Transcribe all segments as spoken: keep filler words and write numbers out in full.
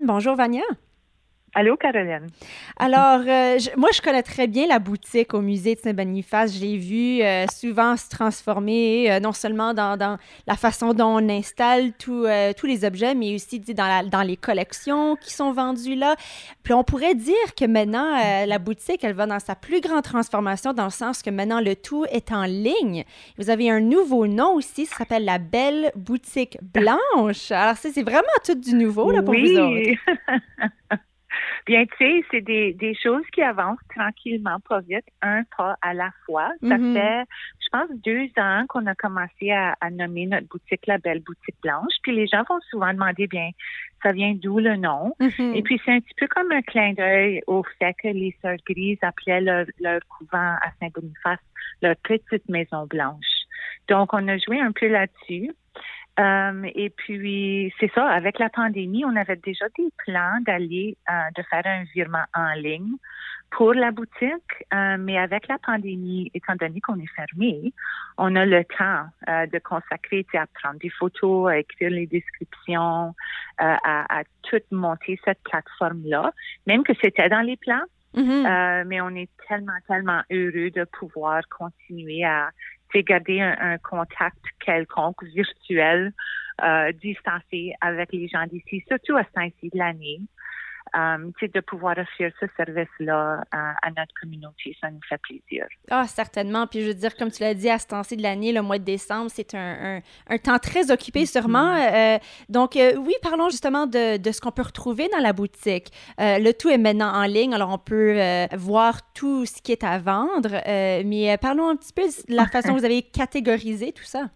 Bonjour, Vania. Allô, Caroline. Alors, euh, je- moi, je connais très bien la boutique au musée de Saint-Boniface. Je l'ai vue euh, souvent se transformer, euh, non seulement dans, dans la façon dont on installe tout, euh, tous les objets, mais aussi tu sais, dans, la- dans les collections qui sont vendues là. Puis on pourrait dire que maintenant, euh, la boutique, elle va dans sa plus grande transformation, dans le sens que maintenant, le tout est en ligne. Vous avez un nouveau nom aussi, ça s'appelle la Belle Boutique Blanche. Alors, ça, c'est vraiment tout du nouveau là, pour vous autres. Oui. Bien, tu sais, c'est des, des choses qui avancent tranquillement, pas vite, un pas à la fois. Ça Mhm. fait, je pense, deux ans qu'on a commencé à, à nommer notre boutique la Belle Boutique Blanche. Puis les gens vont souvent demander, bien, ça vient d'où le nom? Et Mhm. puis c'est un petit peu comme un clin d'œil au fait que les Sœurs Grises appelaient leur, leur couvent à Saint-Boniface leur petite maison blanche. Donc, on a joué un peu là-dessus. Euh, et puis, c'est ça, avec la pandémie, on avait déjà des plans d'aller, euh, de faire un virement en ligne pour la boutique, euh, mais avec la pandémie, étant donné qu'on est fermé, on a le temps euh, de consacrer, tu sais, à prendre des photos, à écrire les descriptions, euh, à, à tout monter cette plateforme-là, même que c'était dans les plans. Mhm. Euh, mais on est tellement, tellement heureux de pouvoir continuer à tu sais, garder un, un contact quelconque virtuel, euh, distancé avec les gens d'ici, surtout à ce temps-ci de l'année. Euh, tu sais, de pouvoir offrir ce service-là à, à notre communauté, ça nous fait plaisir. Ah, certainement. Puis je veux dire, comme tu l'as dit, à ce temps-ci de l'année, le mois de décembre, c'est un, un, un temps très occupé sûrement. Mhm. Euh, donc, euh, oui, parlons justement de, de ce qu'on peut retrouver dans la boutique. Euh, le tout est maintenant en ligne, alors on peut euh, voir tout ce qui est à vendre. Euh, mais euh, parlons un petit peu de la façon dont vous avez catégorisé tout ça.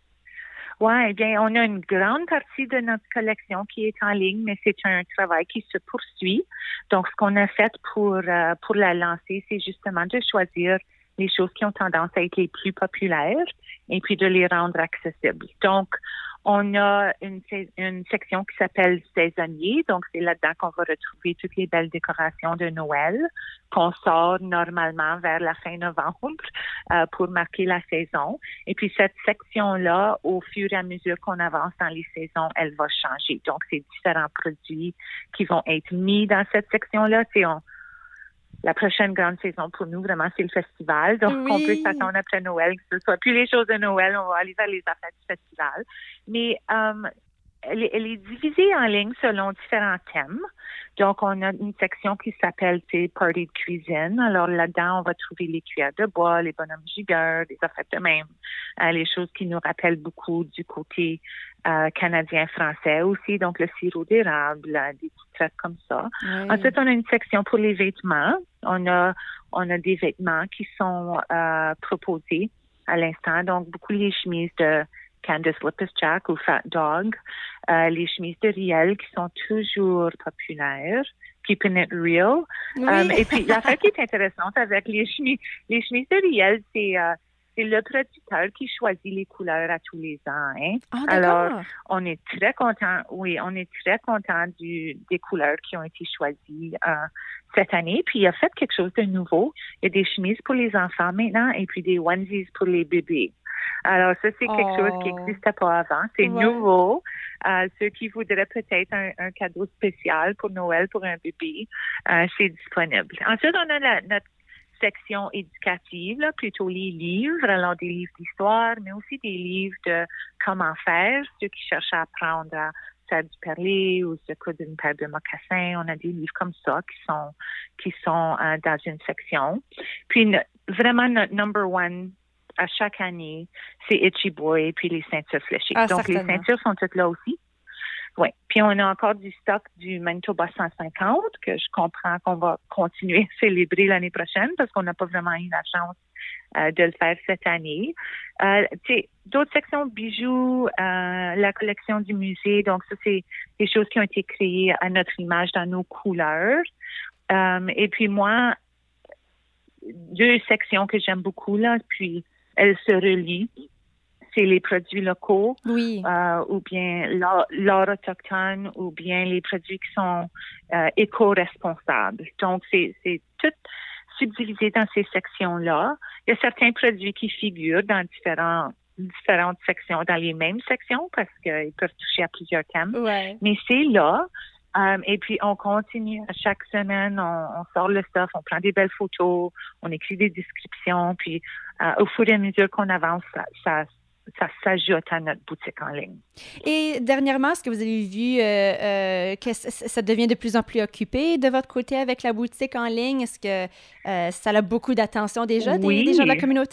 Oui, eh bien, on a une grande partie de notre collection qui est en ligne, mais c'est un travail qui se poursuit. Donc, ce qu'on a fait pour, euh, pour la lancer, c'est justement de choisir les choses qui ont tendance à être les plus populaires et puis de les rendre accessibles. Donc, on a une, une section qui s'appelle saisonnier. Donc, c'est là-dedans qu'on va retrouver toutes les belles décorations de Noël qu'on sort normalement vers la fin novembre euh, pour marquer la saison. Et puis, cette section-là, au fur et à mesure qu'on avance dans les saisons, elle va changer. Donc, c'est différents produits qui vont être mis dans cette section-là. C'est on, la prochaine grande saison pour nous, vraiment, c'est le festival. Donc, on peut Oui. s'attendre après Noël, que ce soit plus les choses de Noël, on va aller vers les affaires du festival. Mais euh, elle, est, elle est divisée en ligne selon différents thèmes. Donc, on a une section qui s'appelle, tu sais, Party de cuisine. Alors, là-dedans, on va trouver les cuillères de bois, les bonhommes gigueurs, des affaires de même, euh, les choses qui nous rappellent beaucoup du côté euh, canadien-français aussi, donc le sirop d'érable, euh, des petites trucs comme ça. Oui. Ensuite, on a une section pour les vêtements. On a, on a des vêtements qui sont euh, proposés à l'instant, donc beaucoup les chemises de Candice Lippes-Jack ou Fat Dog, euh, les chemises de Riel qui sont toujours populaires, Keeping It Real. Um, Oui. et puis, l'affaire qui est intéressante avec les chemises, les chemises de Riel, c'est euh, c'est le producteur qui choisit les couleurs à tous les ans. Hein? Ah, Alors, d'accord. on est très content, oui, on est très content du, des couleurs qui ont été choisies euh, cette année. Puis, il a fait quelque chose de nouveau. Il y a des chemises pour les enfants maintenant et puis des onesies pour les bébés. Alors, ça, c'est quelque chose qui Oh. n'existait pas avant. C'est Ouais. nouveau. Euh, ceux qui voudraient peut-être un, un cadeau spécial pour Noël pour un bébé, euh, c'est disponible. Ensuite, on a la, notre section éducative, là, plutôt les livres, alors des livres d'histoire, mais aussi des livres de comment faire, ceux qui cherchent à apprendre à faire du perlé ou se coudre une paire de mocassins. On a des livres comme ça qui sont qui sont euh, dans une section. Puis no, vraiment notre number one à chaque année, c'est Itchy Boy puis les ceintures fléchées. Ah, Donc les certainement. ceintures sont toutes là aussi. Oui. Puis on a encore du stock du Manitoba cent cinquante que je comprends qu'on va continuer à célébrer l'année prochaine parce qu'on n'a pas vraiment eu la chance euh, de le faire cette année. Euh, tu sais, d'autres sections bijoux, euh, la collection du musée. Donc ça, c'est des choses qui ont été créées à notre image dans nos couleurs. Euh, et puis moi, deux sections que j'aime beaucoup là, puis elles se relient. C'est les produits locaux Oui. euh, ou bien l'art, l'art autochtone ou bien les produits qui sont euh, éco-responsables. Donc, c'est, c'est tout subdivisé dans ces sections-là. Il y a certains produits qui figurent dans différents, différentes sections, dans les mêmes sections parce qu'ils peuvent toucher à plusieurs thèmes. Ouais. Mais c'est là. Um, et puis, on continue. Chaque semaine, on, on sort le stuff, on prend des belles photos, on écrit des descriptions. Puis, uh, au fur et à mesure qu'on avance, ça, ça, ça s'ajoute à notre boutique en ligne. Et dernièrement, est-ce que vous avez vu euh, euh, que ça, ça devient de plus en plus occupé de votre côté avec la boutique en ligne? Est-ce que euh, ça a beaucoup d'attention déjà oui. des, des gens de la communauté?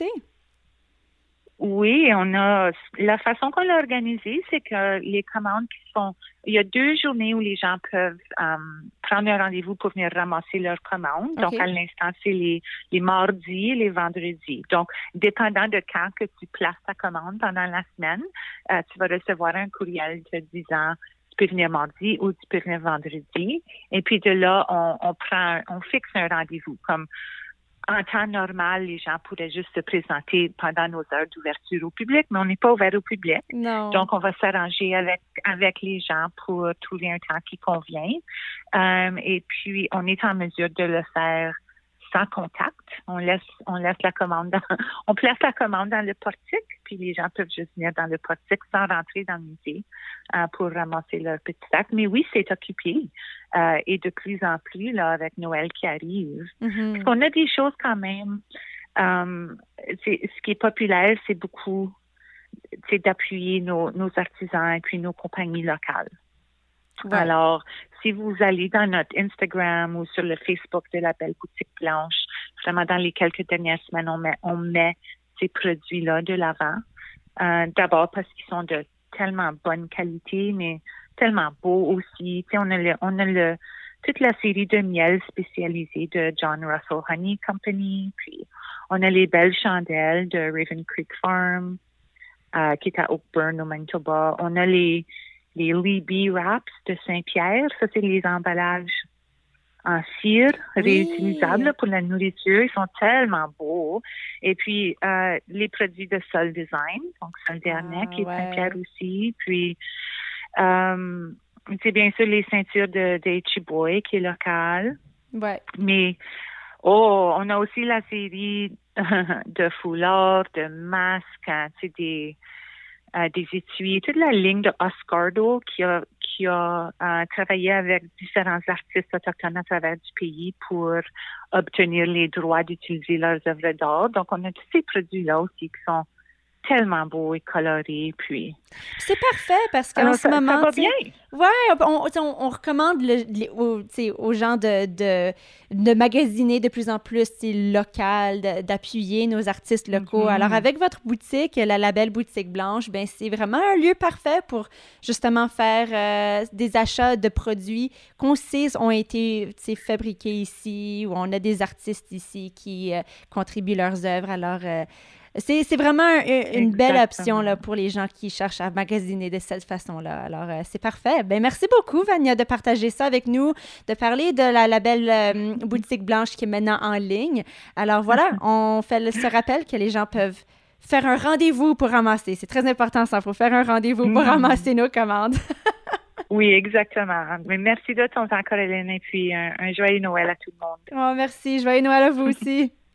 Oui, on a la façon qu'on l'a organisé, c'est que les commandes qui sont, il y a deux journées où les gens peuvent um, prendre un rendez-vous pour venir ramasser leurs commandes. Okay. Donc, à l'instant, c'est les, les mardis et les vendredis. Donc, dépendant de quand que tu places ta commande pendant la semaine, euh, tu vas recevoir un courriel te disant tu peux venir mardi ou tu peux venir vendredi. Et puis de là, on, on prend, on fixe un rendez-vous comme en temps normal, les gens pourraient juste se présenter pendant nos heures d'ouverture au public, mais on n'est pas ouvert au public. Non. Donc, on va s'arranger avec avec les gens pour trouver un temps qui convient. Euh, et puis, on est en mesure de le faire sans contact. On laisse on laisse la commande dans, on place la commande dans le portique, puis les gens peuvent juste venir dans le portique sans rentrer dans le musée euh, pour ramasser leur petit sac. Mais oui, c'est occupé. Euh, et de plus en plus, là, avec Noël qui arrive. Mm-hmm. Parce qu'on a des choses quand même. Euh, c'est, ce qui est populaire, c'est beaucoup c'est d'appuyer nos, nos artisans et puis nos compagnies locales. Ouais. Alors, si vous allez dans notre Instagram ou sur le Facebook de la Belle Boutique Blanche, vraiment dans les quelques dernières semaines, on met, on met ces produits-là de l'avant. Euh, d'abord parce qu'ils sont de tellement bonne qualité, mais tellement beaux aussi. Tu sais, on a le, on a le, toute la série de miel spécialisée de John Russell Honey Company, puis on a les belles chandelles de Raven Creek Farm, euh, qui est à Oakburn, au Manitoba. On a les les Libby Wraps de Saint-Pierre. Ça, c'est les emballages en cire oui. réutilisables pour la nourriture. Ils sont tellement beaux. Et puis, euh, les produits de Sol Design, donc Sol Dernay, ah, qui est ouais. Saint-Pierre aussi. Puis, euh, c'est bien sûr les ceintures de, de Ichiboy, qui est locale. Ouais. Mais, oh, on a aussi la série de foulards, de masques, hein, tu sais, des... Euh, des étuis, toute la ligne de Oscardo qui a, qui a euh, travaillé avec différents artistes autochtones à travers du pays pour obtenir les droits d'utiliser leurs œuvres d'art. Donc, on a tous ces produits-là aussi qui sont tellement beaux et colorés, puis... C'est parfait, parce qu'en Alors, ce ça, moment... Ça va bien! Oui, on, on, on recommande le, le, aux, aux gens de, de, de magasiner de plus en plus local, de, d'appuyer nos artistes locaux. Mm-hmm. Alors, avec votre boutique, la, la Belle Boutique Blanche, ben c'est vraiment un lieu parfait pour justement faire euh, des achats de produits qu'on sait ont été fabriqués ici, où on a des artistes ici qui euh, contribuent leurs œuvres. Alors... Euh, C'est, c'est vraiment un, une Exactement. Belle option là, pour les gens qui cherchent à magasiner de cette façon-là. Alors, euh, c'est parfait. Ben, merci beaucoup, Vania, de partager ça avec nous, de parler de la, la belle euh, boutique blanche qui est maintenant en ligne. Alors, voilà, on fait le, ce rappel que les gens peuvent faire un rendez-vous pour ramasser. C'est très important, ça. Il faut faire un rendez-vous pour mmh. ramasser nos commandes. Oui, exactement. Mais merci de ton temps, Caroline, et puis un, un joyeux Noël à tout le monde. Oh, merci. Joyeux Noël à vous aussi.